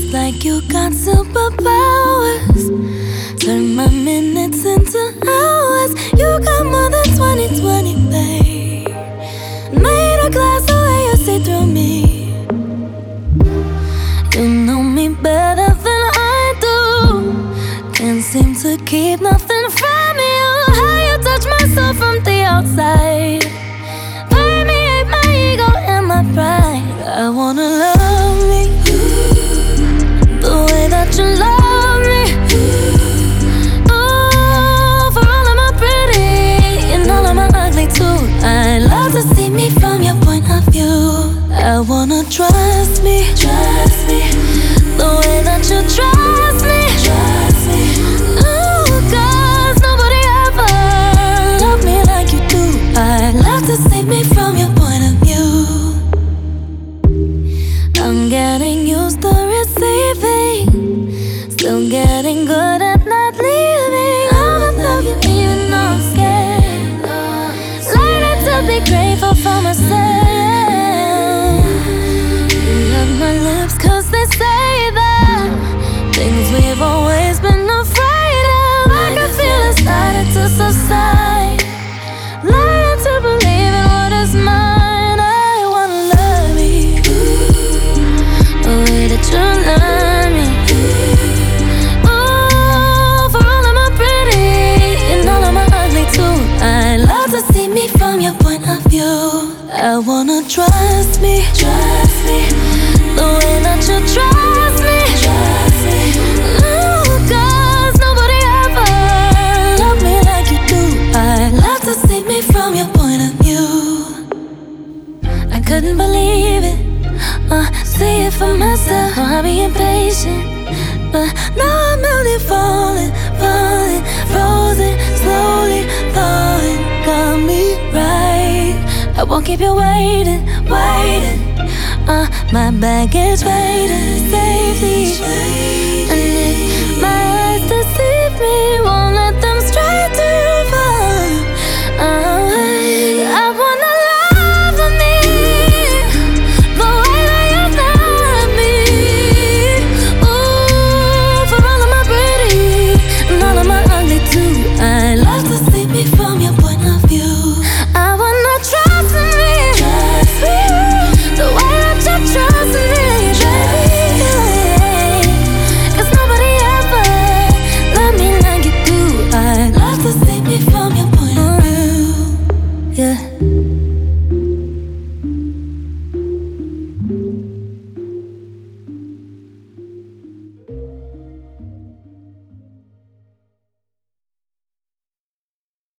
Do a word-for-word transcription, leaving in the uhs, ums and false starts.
like you got superpowers. Turn my minutes into hours. You got more than twenty twenty, babe. Made a glass the way you see through me. You know me better than I do. Can't seem to keep nothing from you. How you touch my soul from the outside. Permeate my ego and my pride. I wanna love me the way that you love me. Oh, for all of my pretty and all of my ugly too. I love to see me from your point of view. I wanna trust me, trust me, the way that you trust me, trust me. Ooh, 'cause nobody ever loved me like you do. I love to see me from your point of view. I'm getting used to receiving, still getting good at not leaving. I'm in love you even though I'm scared. Learning to be grateful for myself. My lips, 'cause they say that things we've always been afraid of. I can feel it starting to subside. Learn to believe in what is mine. I wanna love you the way that you love me. Oh, for all of my pretty and all of my ugly too. I love to see me from your point of view. I wanna trust me, trust me, the way that you trust me, trust me. Ooh, 'cause nobody ever loved me like you do. I love to see me from your point of view. I couldn't believe it, uh, see it for myself. Oh, I'll be impatient, but now I'm only falling, falling, frozen, slowly thawing. Got me right, I won't keep you waiting, waiting. Uh, my baggage.